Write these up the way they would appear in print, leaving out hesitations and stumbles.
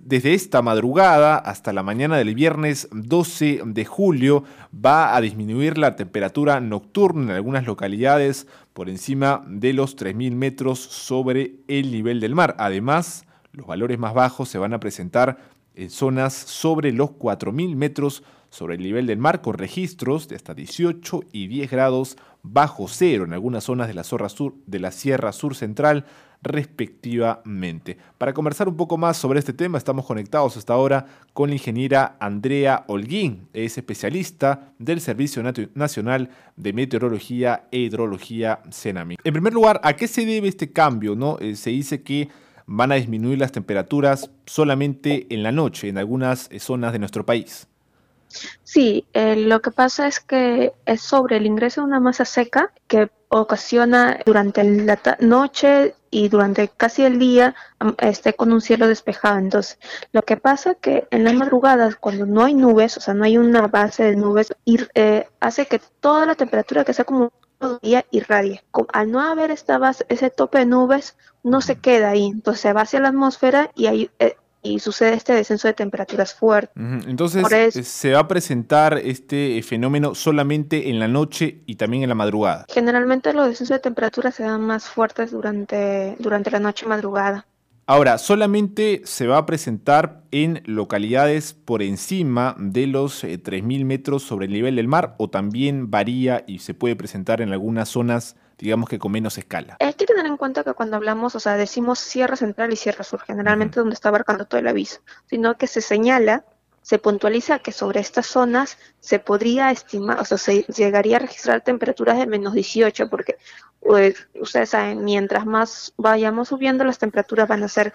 desde esta madrugada hasta la mañana del viernes 12 de julio va a disminuir la temperatura nocturna en algunas localidades por encima de los 3.000 metros sobre el nivel del mar. Además, los valores más bajos se van a presentar en zonas sobre los 4.000 metros sobre el nivel del mar, con registros de hasta 18 y 10 grados bajo cero en algunas zonas de la Sierra Sur Central, respectivamente. Para conversar un poco más sobre este tema, estamos conectados hasta ahora con la ingeniera Andrea Holguín, es especialista del Servicio Nacional de Meteorología e Hidrología, CENAMI. En primer lugar, ¿a qué se debe este cambio, no? Se dice que van a disminuir las temperaturas solamente en la noche en algunas zonas de nuestro país. Sí, lo que pasa es que es sobre el ingreso de una masa seca que ocasiona durante la noche y durante casi el día con un cielo despejado. Entonces, lo que pasa que en las madrugadas, cuando no hay nubes, o sea, no hay una base de nubes, hace que toda la temperatura que se acumula todo el día irradie. Al no haber esta base, ese tope de nubes, no se queda ahí. Entonces se va hacia la atmósfera y sucede este descenso de temperaturas fuerte. Por Entonces, eso, se va a presentar este fenómeno solamente en la noche y también en la madrugada. generalmente los descensos de temperatura se dan más fuertes durante la noche y madrugada. Ahora, solamente se va a presentar en localidades por encima de los 3.000 metros sobre el nivel del mar, o también varía y se puede presentar en algunas zonas, digamos que con menos escala. Hay que tener en cuenta que cuando hablamos, o sea, decimos Sierra Central y Sierra Sur, Ujú. generalmente donde está abarcando todo el aviso, sino que se señala, se puntualiza que sobre estas zonas se podría estimar, o sea, se llegaría a registrar temperaturas de menos 18, porque pues, ustedes saben, mientras más vayamos subiendo, las temperaturas van a ser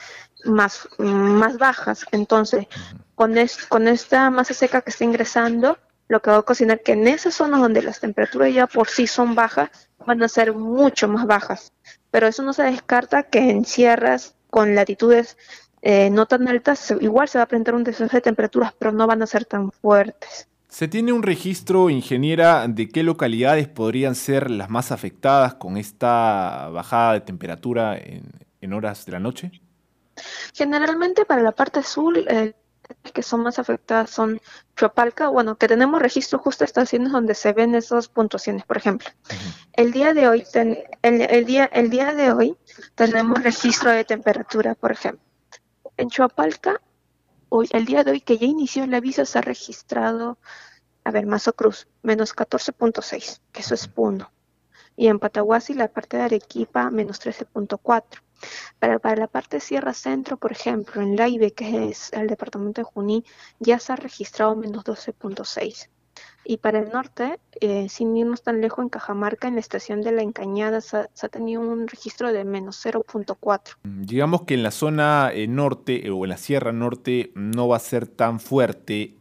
más bajas. Entonces, con esta masa seca que está ingresando, lo que va a ocasionar que en esas zonas donde las temperaturas ya por sí son bajas, van a ser mucho más bajas. Pero eso no se descarta que en sierras con latitudes no tan altas, igual se va a presentar un descenso de temperaturas, pero no van a ser tan fuertes. ¿Se tiene un registro, ingeniera, de qué localidades podrían ser las más afectadas con esta bajada de temperatura en horas de la noche? Generalmente para la parte sur, que son más afectadas son Chopalca, bueno, que tenemos registro justo de estaciones donde se ven esas puntuaciones. Por ejemplo, Ujú. el día de hoy tenemos registro de temperatura, por ejemplo. En Chopalca, hoy, el día de hoy que ya inició el aviso, se ha registrado, a ver, Mazo Cruz, menos 14.6, que eso es Puno. Y en Pataguasi, la parte de Arequipa, menos 13.4. Pero para la parte de Sierra Centro, por ejemplo, en Laibe, que es el departamento de Junín, ya se ha registrado menos 12.6. Y para el norte, sin irnos tan lejos, en Cajamarca, en la estación de La Encañada, se ha tenido un registro de menos 0.4. Digamos que en la zona norte o en la Sierra Norte no va a ser tan fuerte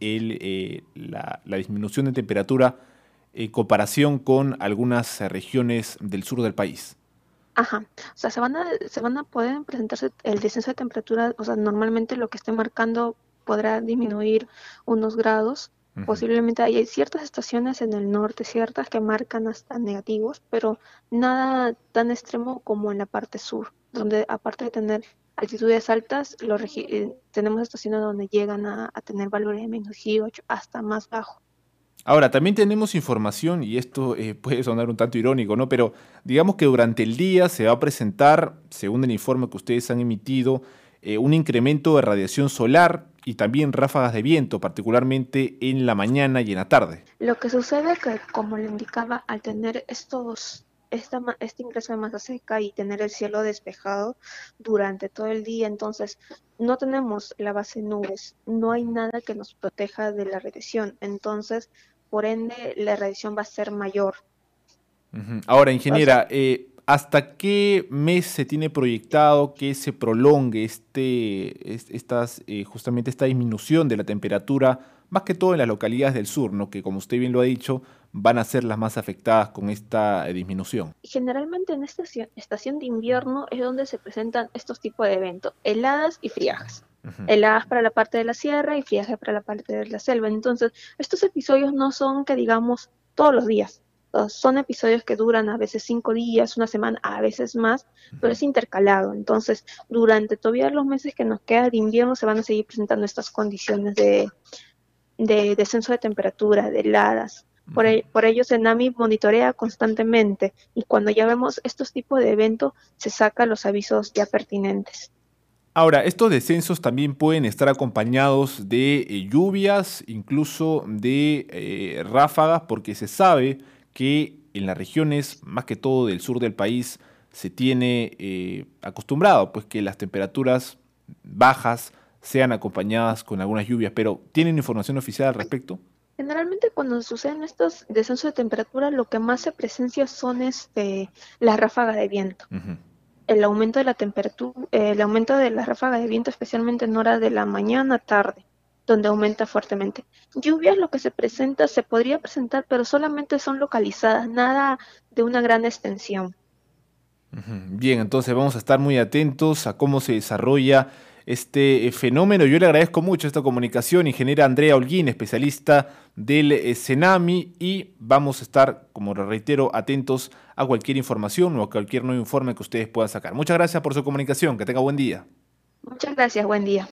la disminución de temperatura en comparación con algunas regiones del sur del país. Ajá, o sea, se van a poder presentarse el descenso de temperatura, o sea, normalmente lo que esté marcando podrá disminuir unos grados. Ujú. Posiblemente hay ciertas estaciones en el norte, ciertas que marcan hasta negativos, pero nada tan extremo como en la parte sur, donde aparte de tener altitudes altas, tenemos estaciones donde llegan a tener valores de menos 18 hasta más bajo. Ahora, también tenemos información, y esto puede sonar un tanto irónico, ¿no? Pero digamos que durante el día se va a presentar, según el informe que ustedes han emitido, un incremento de radiación solar y también ráfagas de viento, particularmente en la mañana y en la tarde. Lo que sucede es que, como le indicaba, al tener este ingreso de masa seca y tener el cielo despejado durante todo el día, entonces no tenemos la base de nubes, no hay nada que nos proteja de la radiación, entonces, por ende, la radiación va a ser mayor. Ujú. Ahora, O sea, ingeniera, ¿hasta qué mes se tiene proyectado que se prolongue justamente esta disminución de la temperatura, más que todo en las localidades del sur, ¿no? Que como usted bien lo ha dicho, van a ser las más afectadas con esta disminución? generalmente en esta estación de invierno es donde se presentan estos tipos de eventos, heladas y friajas. Ujú. Heladas para la parte de la sierra y friajes para la parte de la selva. Entonces, estos episodios no son que digamos todos los días. Son episodios que duran a veces 5 días, una semana, a veces más, pero Ujú. es intercalado. Entonces, durante todavía los meses que nos queda de invierno se van a seguir presentando estas condiciones de descenso de temperatura, de heladas. Ujú. Por ello, Senami monitorea constantemente y cuando ya vemos estos tipos de eventos, se sacan los avisos ya pertinentes. Ahora, estos descensos también pueden estar acompañados de lluvias, incluso de ráfagas, porque se sabe que en las regiones, más que todo del sur del país, se tiene acostumbrado pues que las temperaturas bajas sean acompañadas con algunas lluvias, pero ¿tienen información oficial al respecto? Generalmente cuando suceden estos descensos de temperatura, lo que más se presencia son las ráfagas de viento. Ujú. El aumento de la temperatura, el aumento de la ráfaga de viento, especialmente en horas de la mañana, tarde, donde aumenta fuertemente. Lluvias, lo que se presenta, se podría presentar, pero solamente son localizadas, nada de una gran extensión. Ujú. Bien, entonces vamos a estar muy atentos a cómo se desarrolla este fenómeno. Yo le agradezco mucho esta comunicación, ingeniera Andrea Holguín, especialista del Senami, y vamos a estar, como le reitero, atentos a cualquier información o a cualquier nuevo informe que ustedes puedan sacar. Muchas gracias por su comunicación, que tenga buen día. Muchas gracias, buen día.